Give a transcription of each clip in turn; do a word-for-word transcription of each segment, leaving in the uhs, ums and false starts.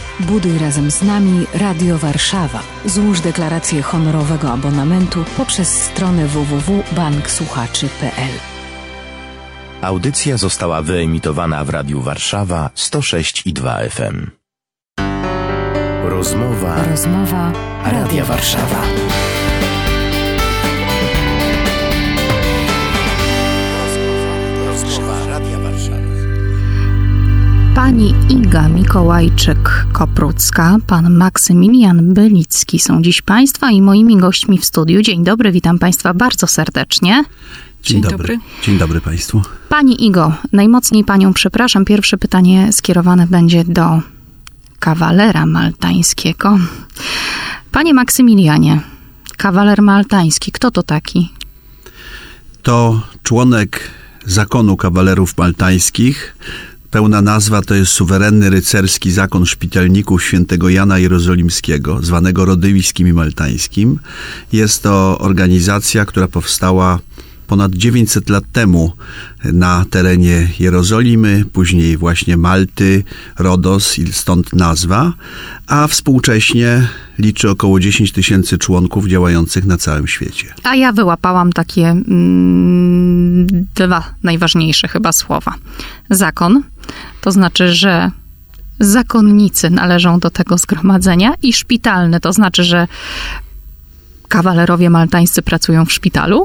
Buduj razem z nami Radio Warszawa. Złóż deklarację honorowego abonamentu poprzez stronę w w w kropka bank słuchaczy kropka p l. Audycja została wyemitowana w Radiu Warszawa sto sześć i dwa F M. Rozmowa, Rozmowa Radia Warszawa. Rozmowa Radia Warszawa. Pani Iga Mikołajczyk-Koprucka, pan Maksymilian Bylicki są dziś Państwa i moimi gośćmi w studiu. Dzień dobry, witam Państwa bardzo serdecznie. Dzień, Dzień dobry. dobry. Dzień dobry Państwu. Pani Igo, najmocniej Panią przepraszam. Pierwsze pytanie skierowane będzie do kawalera maltańskiego. Panie Maksymilianie, kawaler maltański, kto to taki? To członek zakonu kawalerów maltańskich. Pełna nazwa to jest Suwerenny Rycerski Zakon Szpitalników Świętego Jana Jerozolimskiego, zwanego Rodyjskim i Maltańskim. Jest to organizacja, która powstała ponad dziewięćset lat temu na terenie Jerozolimy, później właśnie Malty, Rodos i stąd nazwa, a współcześnie liczy około dziesięć tysięcy członków działających na całym świecie. A ja wyłapałam takie mm, dwa najważniejsze chyba słowa. Zakon, to znaczy, że zakonnicy należą do tego zgromadzenia, i szpitalny, to znaczy, że kawalerowie maltańscy pracują w szpitalu.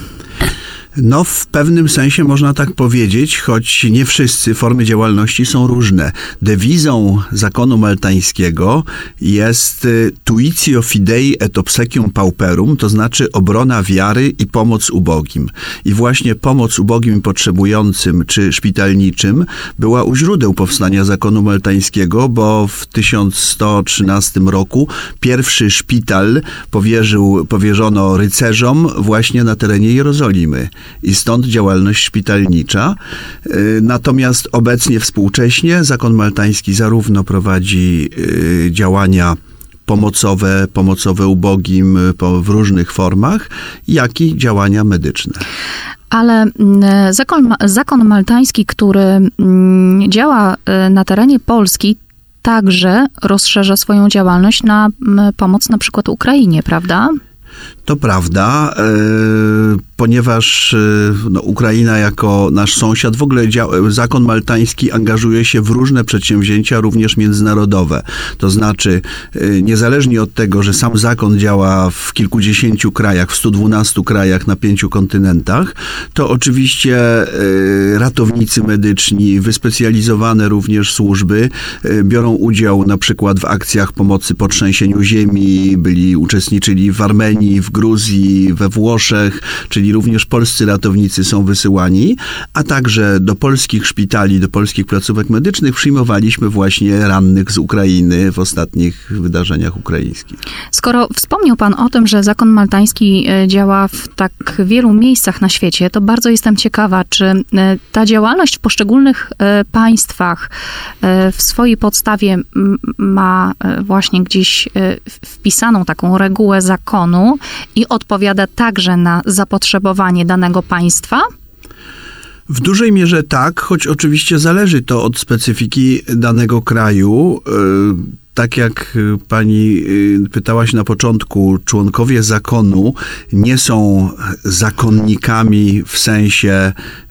No, w pewnym sensie można tak powiedzieć, choć nie wszyscy, formy działalności są różne. Dewizą zakonu maltańskiego jest tuitio fidei et obsequium pauperum, to znaczy obrona wiary i pomoc ubogim. I właśnie pomoc ubogim i potrzebującym czy szpitalniczym była u źródeł powstania zakonu maltańskiego, bo w tysiąc sto trzynastym roku pierwszy szpital powierzył, powierzono rycerzom właśnie na terenie Jerozolimy. I stąd działalność szpitalnicza. Natomiast obecnie, współcześnie, zakon maltański zarówno prowadzi działania pomocowe, pomocowe ubogim w różnych formach, jak i działania medyczne. Ale zakon, zakon maltański, który działa na terenie Polski, także rozszerza swoją działalność na pomoc na przykład Ukrainie, prawda? To prawda, yy, ponieważ yy, no, Ukraina jako nasz sąsiad, w ogóle dzia- zakon maltański angażuje się w różne przedsięwzięcia, również międzynarodowe. To znaczy, yy, niezależnie od tego, że sam zakon działa w kilkudziesięciu krajach, w stu dwunastu krajach na pięciu kontynentach, to oczywiście yy, ratownicy medyczni, wyspecjalizowane również służby yy, biorą udział na przykład w akcjach pomocy po trzęsieniu ziemi, byli, uczestniczyli w Armenii, w Gruzji, we Włoszech, czyli również polscy ratownicy są wysyłani, a także do polskich szpitali, do polskich placówek medycznych przyjmowaliśmy właśnie rannych z Ukrainy w ostatnich wydarzeniach ukraińskich. Skoro wspomniał pan o tym, że zakon maltański działa w tak wielu miejscach na świecie, to bardzo jestem ciekawa, czy ta działalność w poszczególnych państwach w swojej podstawie ma właśnie gdzieś wpisaną taką regułę zakonu i odpowiada także na zapotrzebowanie danego państwa? W dużej mierze tak, choć oczywiście zależy to od specyfiki danego kraju. Tak jak pani pytałaś na początku, członkowie zakonu nie są zakonnikami w sensie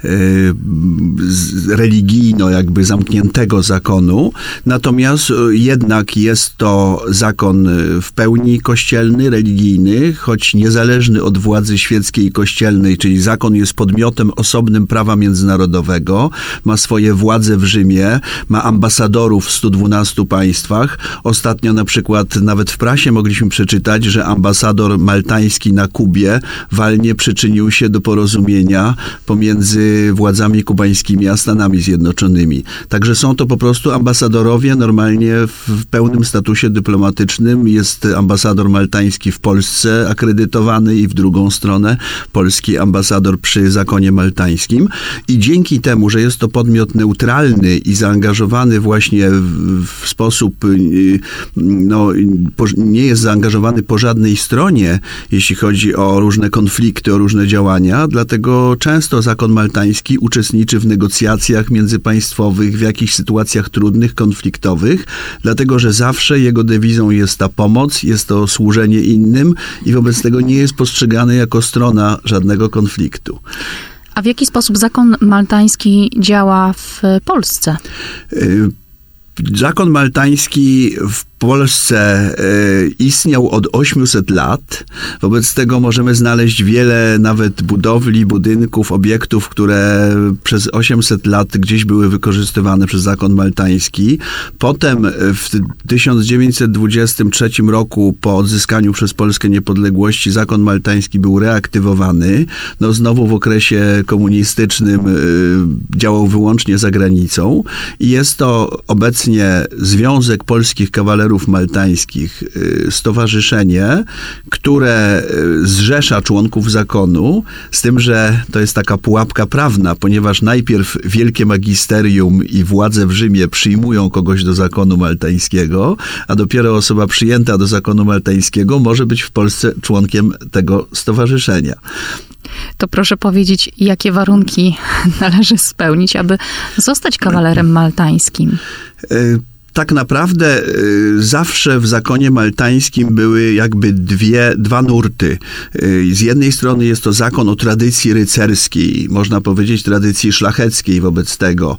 religijno jakby zamkniętego zakonu, natomiast jednak jest to zakon w pełni kościelny, religijny, choć niezależny od władzy świeckiej i kościelnej, czyli zakon jest podmiotem osobnym prawa międzynarodowego, ma swoje władze w Rzymie, ma ambasadorów w stu dwunastu państwach. Ostatnio na przykład nawet w prasie mogliśmy przeczytać, że ambasador maltański na Kubie walnie przyczynił się do porozumienia pomiędzy władzami kubańskimi a Stanami Zjednoczonymi. Także są to po prostu ambasadorowie normalnie w pełnym statusie dyplomatycznym. Jest ambasador maltański w Polsce akredytowany i w drugą stronę polski ambasador przy zakonie maltańskim. I dzięki temu, że jest to podmiot neutralny i zaangażowany właśnie w, w sposób no, nie jest zaangażowany po żadnej stronie, jeśli chodzi o różne konflikty, o różne działania, dlatego często zakon maltański uczestniczy w negocjacjach międzypaństwowych, w jakichś sytuacjach trudnych, konfliktowych, dlatego że zawsze jego dewizą jest ta pomoc, jest to służenie innym i wobec tego nie jest postrzegany jako strona żadnego konfliktu. A w jaki sposób zakon maltański działa w Polsce? Zakon maltański w Polsce y, istniał od ośmiuset lat. Wobec tego możemy znaleźć wiele nawet budowli, budynków, obiektów, które przez osiemset lat gdzieś były wykorzystywane przez zakon maltański. Potem w tysiąc dziewięćset dwudziestym trzecim roku, po odzyskaniu przez Polskę niepodległości, zakon maltański był reaktywowany. No znowu w okresie komunistycznym y, działał wyłącznie za granicą. I jest to obecnie Związek Polskich Kawalerów Maltańskich, stowarzyszenie, które zrzesza członków zakonu, z tym, że to jest taka pułapka prawna, ponieważ najpierw wielkie magisterium i władze w Rzymie przyjmują kogoś do zakonu maltańskiego, a dopiero osoba przyjęta do zakonu maltańskiego może być w Polsce członkiem tego stowarzyszenia. To proszę powiedzieć, jakie warunki należy spełnić, aby zostać kawalerem maltańskim? Tak naprawdę zawsze w zakonie maltańskim były jakby dwie, dwa nurty. Z jednej strony jest to zakon o tradycji rycerskiej, można powiedzieć tradycji szlacheckiej wobec tego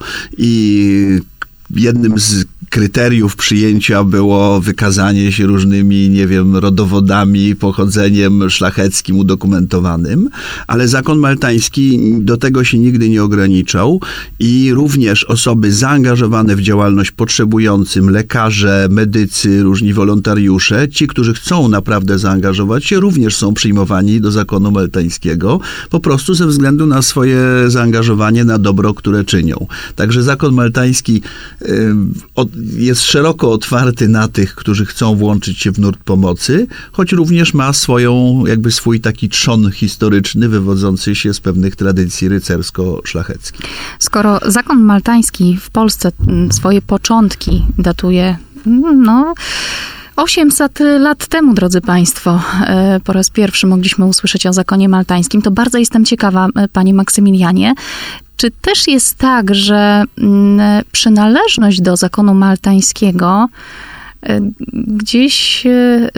i jednym z kryteriów przyjęcia było wykazanie się różnymi, nie wiem, rodowodami, pochodzeniem szlacheckim udokumentowanym, ale zakon maltański do tego się nigdy nie ograniczał i również osoby zaangażowane w działalność potrzebującym, lekarze, medycy, różni wolontariusze, ci, którzy chcą naprawdę zaangażować się, również są przyjmowani do zakonu maltańskiego, po prostu ze względu na swoje zaangażowanie, na dobro, które czynią. Także zakon maltański y, od, jest szeroko otwarty na tych, którzy chcą włączyć się w nurt pomocy, choć również ma swoją, jakby swój taki trzon historyczny, wywodzący się z pewnych tradycji rycersko-szlacheckich. Skoro zakon maltański w Polsce swoje początki datuje, no... osiemset lat temu, drodzy Państwo, po raz pierwszy mogliśmy usłyszeć o zakonie maltańskim. To bardzo jestem ciekawa, Panie Maksymilianie, czy też jest tak, że przynależność do zakonu maltańskiego gdzieś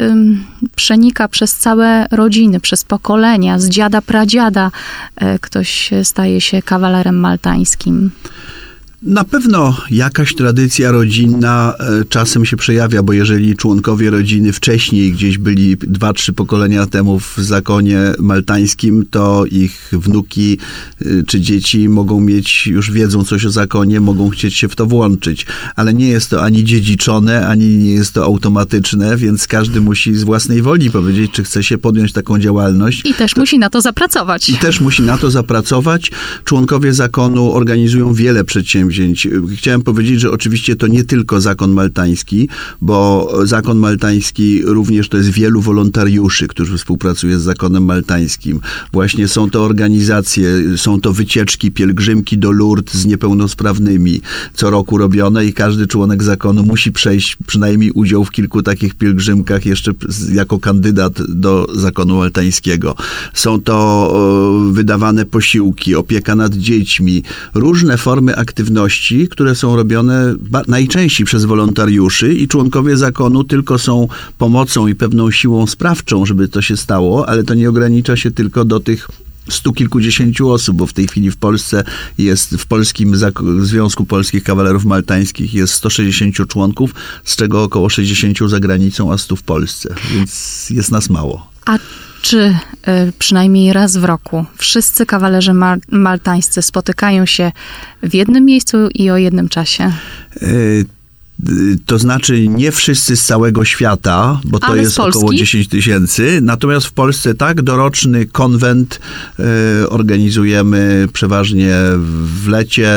przenika przez całe rodziny, przez pokolenia, z dziada, pradziada ktoś staje się kawalerem maltańskim? Na pewno jakaś tradycja rodzinna czasem się przejawia, bo jeżeli członkowie rodziny wcześniej gdzieś byli dwa, trzy pokolenia temu w zakonie maltańskim, to ich wnuki czy dzieci mogą mieć, już wiedzą coś o zakonie, mogą chcieć się w to włączyć. Ale nie jest to ani dziedziczone, ani nie jest to automatyczne, więc każdy musi z własnej woli powiedzieć, czy chce się podjąć taką działalność. I też to, musi na to zapracować. I też musi na to zapracować. Członkowie zakonu organizują wiele przedsięwzięć. Chciałem powiedzieć, że oczywiście to nie tylko zakon maltański, bo zakon maltański również to jest wielu wolontariuszy, którzy współpracują z zakonem maltańskim. Właśnie są to organizacje, są to wycieczki, pielgrzymki do Lourdes z niepełnosprawnymi, co roku robione i każdy członek zakonu musi przejść przynajmniej udział w kilku takich pielgrzymkach jeszcze jako kandydat do zakonu maltańskiego. Są to wydawane posiłki, opieka nad dziećmi, różne formy aktywności, które są robione najczęściej przez wolontariuszy i członkowie zakonu tylko są pomocą i pewną siłą sprawczą, żeby to się stało, ale to nie ogranicza się tylko do tych stu kilkudziesięciu osób, bo w tej chwili w Polsce jest, w Polskim Związku Polskich Kawalerów Maltańskich jest sto sześćdziesięciu członków, z czego około sześćdziesięciu za granicą, a stu w Polsce, więc jest nas mało. A czy y, przynajmniej raz w roku wszyscy kawalerzy mal- maltańscy spotykają się w jednym miejscu i o jednym czasie? Y- To znaczy nie wszyscy z całego świata, bo to Ale jest około dziesięć tysięcy. Natomiast w Polsce tak, doroczny konwent y, organizujemy przeważnie w lecie,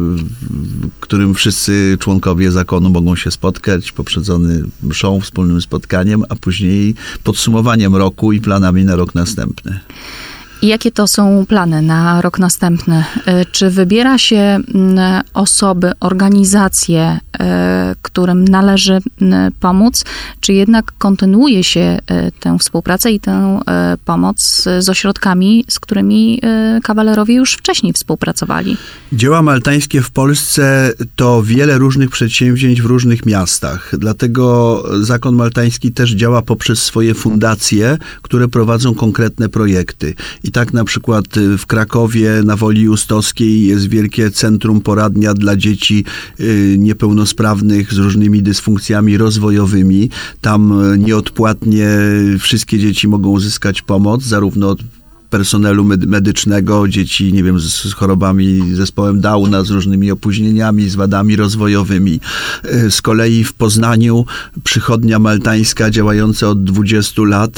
w którym wszyscy członkowie zakonu mogą się spotkać, poprzedzony mszą, wspólnym spotkaniem, a później podsumowaniem roku i planami na rok następny. I jakie to są plany na rok następny? Czy wybiera się osoby, organizacje, którym należy pomóc, czy jednak kontynuuje się tę współpracę i tę pomoc z ośrodkami, z którymi kawalerowie już wcześniej współpracowali? Dzieła maltańskie w Polsce to wiele różnych przedsięwzięć w różnych miastach. Dlatego Zakon Maltański też działa poprzez swoje fundacje, które prowadzą konkretne projekty. I tak na przykład w Krakowie na Woli Justowskiej jest wielkie centrum poradnia dla dzieci niepełnosprawnych z różnymi dysfunkcjami rozwojowymi. Tam nieodpłatnie wszystkie dzieci mogą uzyskać pomoc, zarówno od personelu medycznego, dzieci, nie wiem, z chorobami, zespołem Downa, z różnymi opóźnieniami, z wadami rozwojowymi. Z kolei w Poznaniu przychodnia maltańska działająca od dwudziestu lat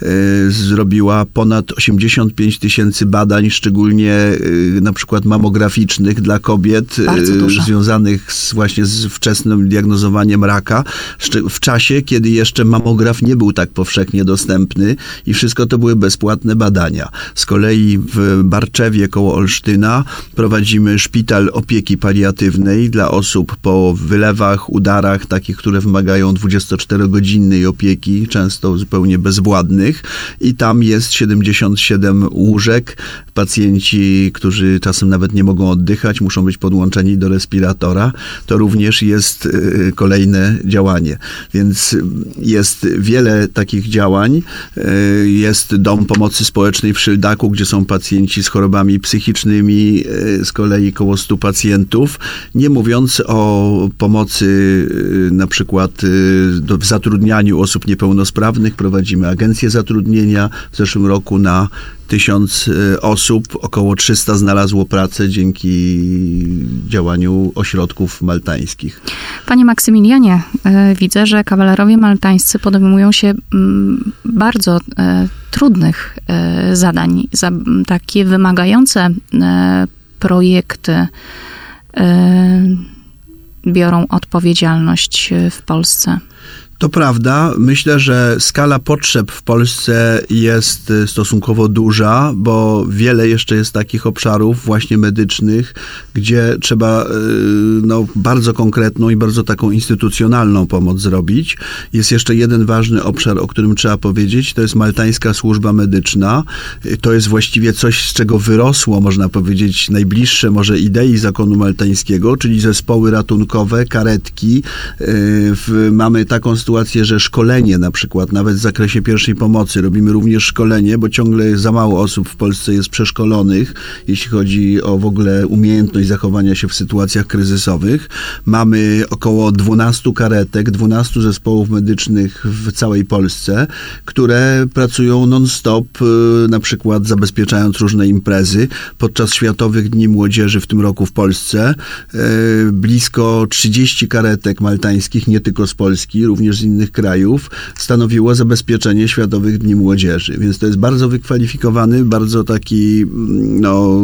zrobiła ponad osiemdziesiąt pięć tysięcy badań, szczególnie na przykład mamograficznych dla kobiet związanych z, właśnie z wczesnym diagnozowaniem raka w czasie, kiedy jeszcze mamograf nie był tak powszechnie dostępny i wszystko to były bezpłatne badania. Z kolei w Barczewie koło Olsztyna prowadzimy szpital opieki paliatywnej dla osób po wylewach, udarach, takich, które wymagają dwudziestoczterogodzinnej opieki, często zupełnie bezwładnych. I tam jest siedemdziesiąt siedem łóżek. Pacjenci, którzy czasem nawet nie mogą oddychać, muszą być podłączeni do respiratora. To również jest kolejne działanie. Więc jest wiele takich działań. Jest Dom Pomocy Społecznej w Szyldaku, gdzie są pacjenci z chorobami psychicznymi, z kolei koło stu pacjentów. Nie mówiąc o pomocy na przykład w zatrudnianiu osób niepełnosprawnych. Prowadzimy agencję zatrudnienia. W zeszłym roku na tysiąc osób, około trzysta znalazło pracę dzięki działaniu ośrodków maltańskich. Panie Maksymilianie, widzę, że kawalerowie maltańscy podejmują się bardzo trudnych zadań, za takie wymagające projekty biorą odpowiedzialność w Polsce. To prawda. Myślę, że skala potrzeb w Polsce jest stosunkowo duża, bo wiele jeszcze jest takich obszarów właśnie medycznych, gdzie trzeba no, bardzo konkretną i bardzo taką instytucjonalną pomoc zrobić. Jest jeszcze jeden ważny obszar, o którym trzeba powiedzieć, to jest maltańska służba medyczna. To jest właściwie coś, z czego wyrosło, można powiedzieć, najbliższe może idei zakonu maltańskiego, czyli zespoły ratunkowe, karetki. Mamy taką sytuację, że szkolenie na przykład, nawet w zakresie pierwszej pomocy, robimy również szkolenie, bo ciągle za mało osób w Polsce jest przeszkolonych, jeśli chodzi o w ogóle umiejętność zachowania się w sytuacjach kryzysowych. Mamy około dwunastu karetek, dwunastu zespołów medycznych w całej Polsce, które pracują non-stop, na przykład zabezpieczając różne imprezy. Podczas Światowych Dni Młodzieży w tym roku w Polsce blisko trzydzieści karetek maltańskich, nie tylko z Polski, również z innych krajów, stanowiło zabezpieczenie Światowych Dni Młodzieży. Więc to jest bardzo wykwalifikowany, bardzo taki no,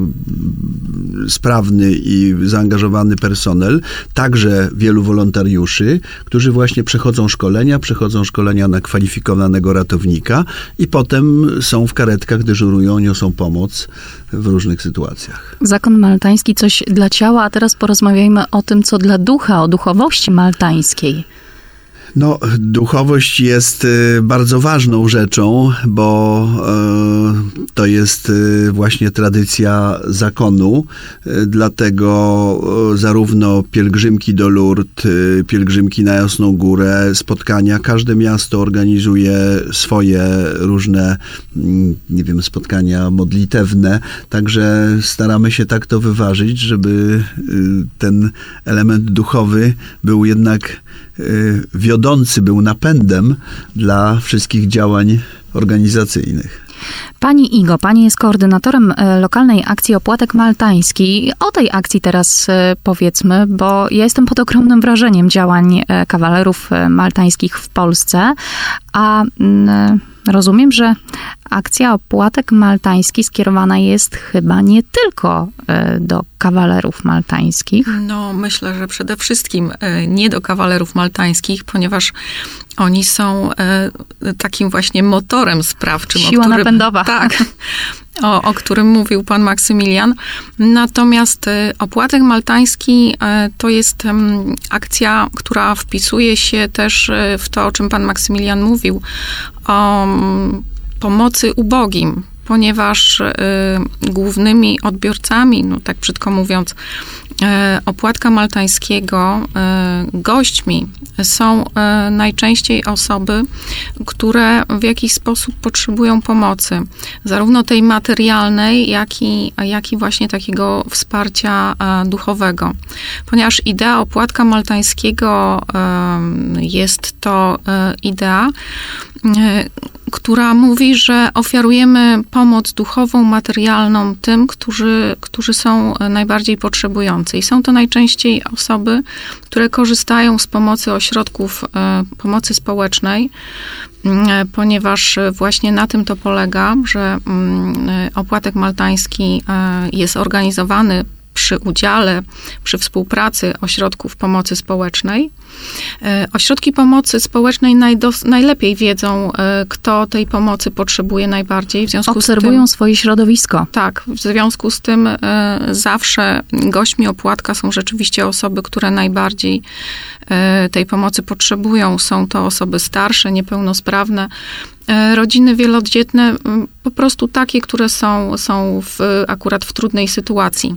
sprawny i zaangażowany personel. Także wielu wolontariuszy, którzy właśnie przechodzą szkolenia, przechodzą szkolenia na kwalifikowanego ratownika i potem są w karetkach, dyżurują, niosą pomoc w różnych sytuacjach. Zakon maltański coś dla ciała, a teraz porozmawiajmy o tym, co dla ducha, o duchowości maltańskiej. No, duchowość jest bardzo ważną rzeczą, bo to jest właśnie tradycja zakonu. Dlatego zarówno pielgrzymki do Lourdes, pielgrzymki na Jasną Górę, spotkania. Każde miasto organizuje swoje różne, nie wiem, spotkania modlitewne. Także staramy się tak to wyważyć, żeby ten element duchowy był jednak wiodący, był napędem dla wszystkich działań organizacyjnych. Pani Igo, pani jest koordynatorem lokalnej akcji Opłatek Maltański. O tej akcji teraz powiedzmy, bo ja jestem pod ogromnym wrażeniem działań kawalerów maltańskich w Polsce, a rozumiem, że akcja Opłatek Maltański skierowana jest chyba nie tylko do kawalerów maltańskich. No, myślę, że przede wszystkim nie do kawalerów maltańskich, ponieważ oni są takim właśnie motorem sprawczym. Siła o którym, napędowa. Tak. o, o którym mówił pan Maksymilian. Natomiast opłatek maltański to jest akcja, która wpisuje się też w to, o czym pan Maksymilian mówił, o pomocy ubogim, ponieważ y, głównymi odbiorcami, no tak brzydko mówiąc, y, opłatka maltańskiego, y, gośćmi są y, najczęściej osoby, które w jakiś sposób potrzebują pomocy, zarówno tej materialnej, jak i, jak i właśnie takiego wsparcia y, duchowego. Ponieważ idea opłatka maltańskiego y, jest to y, idea, y, która mówi, że ofiarujemy pomoc duchową, materialną tym, którzy, którzy są najbardziej potrzebujący. I są to najczęściej osoby, które korzystają z pomocy ośrodków pomocy społecznej, ponieważ właśnie na tym to polega, że opłatek maltański jest organizowany przy udziale, przy współpracy ośrodków pomocy społecznej. Ośrodki pomocy społecznej najdos- najlepiej wiedzą, kto tej pomocy potrzebuje najbardziej. W związku Obserwują z tym, swoje środowisko. Tak, w związku z tym zawsze gośćmi opłatka są rzeczywiście osoby, które najbardziej tej pomocy potrzebują. Są to osoby starsze, niepełnosprawne, rodziny wielodzietne, po prostu takie, które są, są w, akurat w trudnej sytuacji.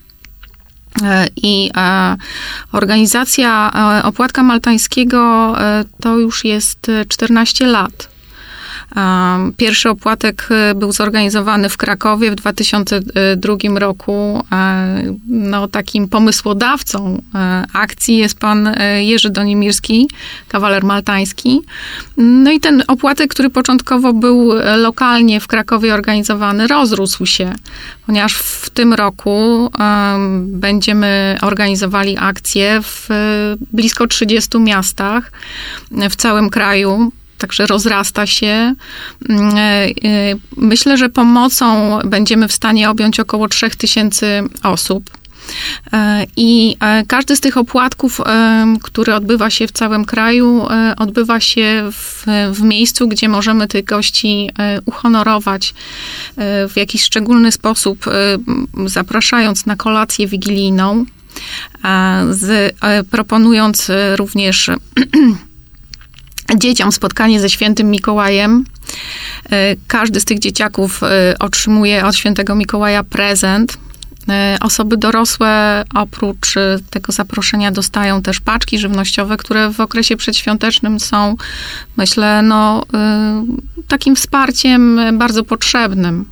I e, organizacja e, opłatka maltańskiego e, to już jest czternaście lat. E, pierwszy opłatek był zorganizowany w Krakowie w dwa tysiące drugim roku. E, no, takim pomysłodawcą e, akcji jest pan Jerzy Donimirski, kawaler maltański. No i ten opłatek, który początkowo był lokalnie w Krakowie organizowany, rozrósł się, ponieważ w tym roku um, będziemy organizowali akcje w blisko trzydziestu miastach w całym kraju. Także rozrasta się. Myślę, że pomocą będziemy w stanie objąć około trzech tysięcy osób. I każdy z tych opłatków, który odbywa się w całym kraju, odbywa się w, w miejscu, gdzie możemy tych gości uhonorować w jakiś szczególny sposób, zapraszając na kolację wigilijną, z, proponując również dzieciom spotkanie ze świętym Mikołajem. Każdy z tych dzieciaków otrzymuje od świętego Mikołaja prezent. Osoby dorosłe oprócz tego zaproszenia dostają też paczki żywnościowe, które w okresie przedświątecznym są, myślę, no, takim wsparciem bardzo potrzebnym.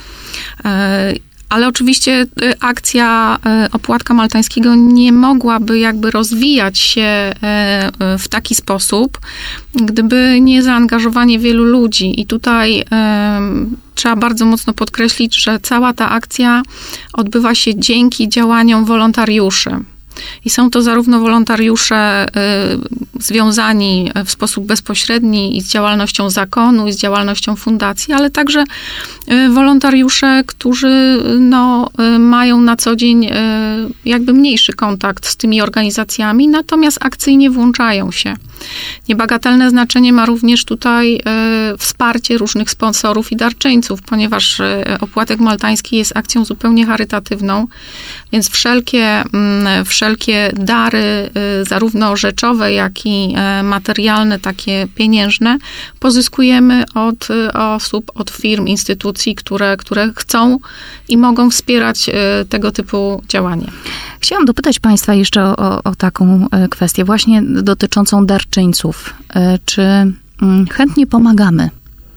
Ale oczywiście akcja opłatka maltańskiego nie mogłaby jakby rozwijać się w taki sposób, gdyby nie zaangażowanie wielu ludzi. I tutaj trzeba bardzo mocno podkreślić, że cała ta akcja odbywa się dzięki działaniom wolontariuszy. I są to zarówno wolontariusze y, związani w sposób bezpośredni z działalnością zakonu i z działalnością fundacji, ale także y, wolontariusze, którzy no, y, mają na co dzień y, jakby mniejszy kontakt z tymi organizacjami, natomiast akcyjnie włączają się. Niebagatelne znaczenie ma również tutaj y, wsparcie różnych sponsorów i darczyńców, ponieważ y, opłatek maltański jest akcją zupełnie charytatywną, więc wszelkie, y, wszelkie dary, y, zarówno rzeczowe, jak i y, materialne, takie pieniężne, pozyskujemy od y, osób, od firm, instytucji, które, które chcą i mogą wspierać y, tego typu działania. Chciałam dopytać Państwa jeszcze o, o taką kwestię właśnie dotyczącą darczyńców. Czy chętnie pomagamy?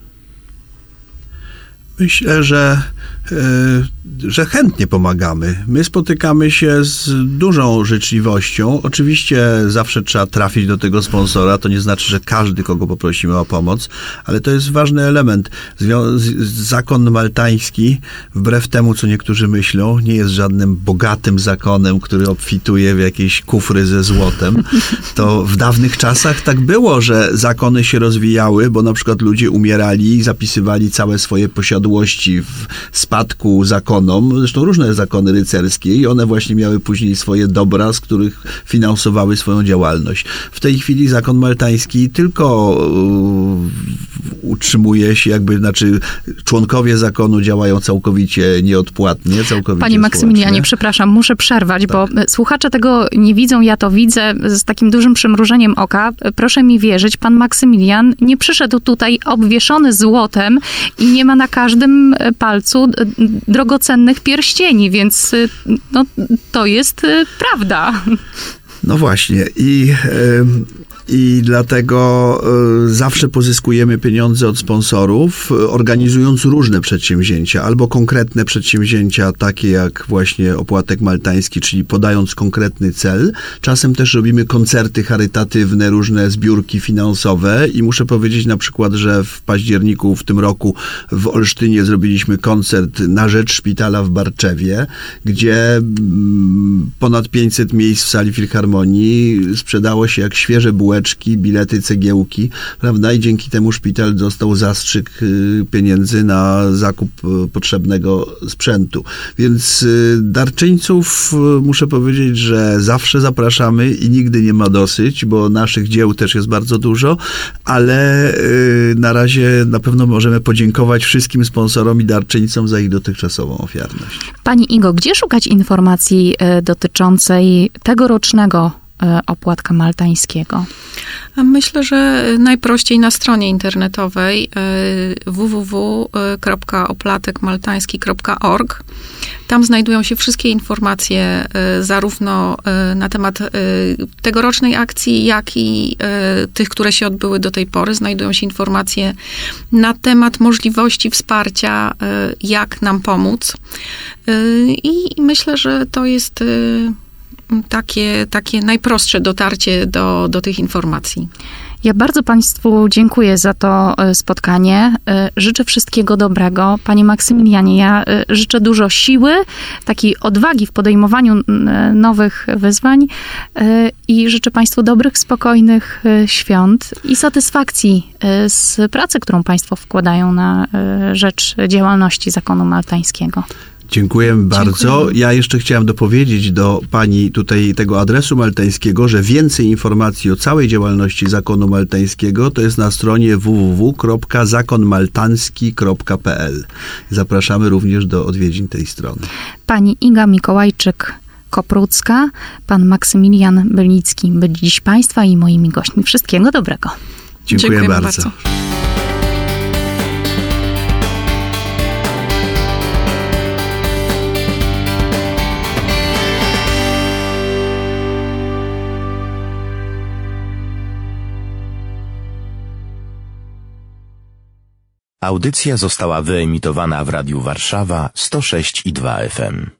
Myślę, że, że chętnie pomagamy. My spotykamy się z dużą życzliwością. Oczywiście zawsze trzeba trafić do tego sponsora. To nie znaczy, że każdy, kogo poprosimy o pomoc, ale to jest ważny element. Zakon maltański, wbrew temu, co niektórzy myślą, nie jest żadnym bogatym zakonem, który obfituje w jakieś kufry ze złotem. To w dawnych czasach tak było, że zakony się rozwijały, bo na przykład ludzie umierali i zapisywali całe swoje posiadłości w spadku zakonom, zresztą różne zakony rycerskie i one właśnie miały później swoje dobra, z których finansowały swoją działalność. W tej chwili zakon maltański tylko utrzymuje się jakby, znaczy członkowie zakonu działają całkowicie nieodpłatnie, całkowicie Panie Maksymilianie, społecznie. przepraszam, muszę przerwać, Tak. bo słuchacze tego nie widzą, ja to widzę z takim dużym przymrużeniem oka. Proszę mi wierzyć, pan Maksymilian nie przyszedł tutaj obwieszony złotem i nie ma na każdym palcu drogocennych pierścieni, więc no, to jest prawda. No właśnie i, i dlatego zawsze pozyskujemy pieniądze od sponsorów, organizując różne przedsięwzięcia, albo konkretne przedsięwzięcia, takie jak właśnie opłatek maltański, czyli podając konkretny cel. Czasem też robimy koncerty charytatywne, różne zbiórki finansowe i muszę powiedzieć na przykład, że w październiku w tym roku w Olsztynie zrobiliśmy koncert na rzecz szpitala w Barczewie, gdzie ponad pięćset miejsc w sali filharmonii sprzedało się jak świeże bułeczki, bilety, cegiełki, prawda? I dzięki temu szpital dostał zastrzyk pieniędzy na zakup potrzebnego sprzętu. Więc darczyńców muszę powiedzieć, że zawsze zapraszamy i nigdy nie ma dosyć, bo naszych dzieł też jest bardzo dużo, ale na razie na pewno możemy podziękować wszystkim sponsorom i darczyńcom za ich dotychczasową ofiarność. Pani Igo, gdzie szukać informacji dotyczącej tegorocznego opłatka maltańskiego? Myślę, że najprościej na stronie internetowej w w w kropka oplatek maltański kropka org. Tam znajdują się wszystkie informacje zarówno na temat tegorocznej akcji, jak i tych, które się odbyły do tej pory. Znajdują się informacje na temat możliwości wsparcia, jak nam pomóc. I myślę, że to jest takie, takie najprostsze dotarcie do, do tych informacji. Ja bardzo Państwu dziękuję za to spotkanie. Życzę wszystkiego dobrego. Panie Maksymilianie, ja życzę dużo siły, takiej odwagi w podejmowaniu nowych wyzwań i życzę Państwu dobrych, spokojnych świąt i satysfakcji z pracy, którą Państwo wkładają na rzecz działalności zakonu maltańskiego. Dziękujemy bardzo. Dziękujemy. Ja jeszcze chciałem dopowiedzieć do pani tutaj tego adresu maltańskiego, że więcej informacji o całej działalności zakonu maltańskiego to jest na stronie w w w kropka zakon maltański kropka p l. Zapraszamy również do odwiedzin tej strony. Pani Iga Mikołajczyk-Koprucka, pan Maksymilian Bylicki byli dziś Państwa i moimi gośćmi. Wszystkiego dobrego. Dziękuję Dziękujemy bardzo. bardzo. Audycja została wyemitowana w Radiu Warszawa sto sześć i dwa F M.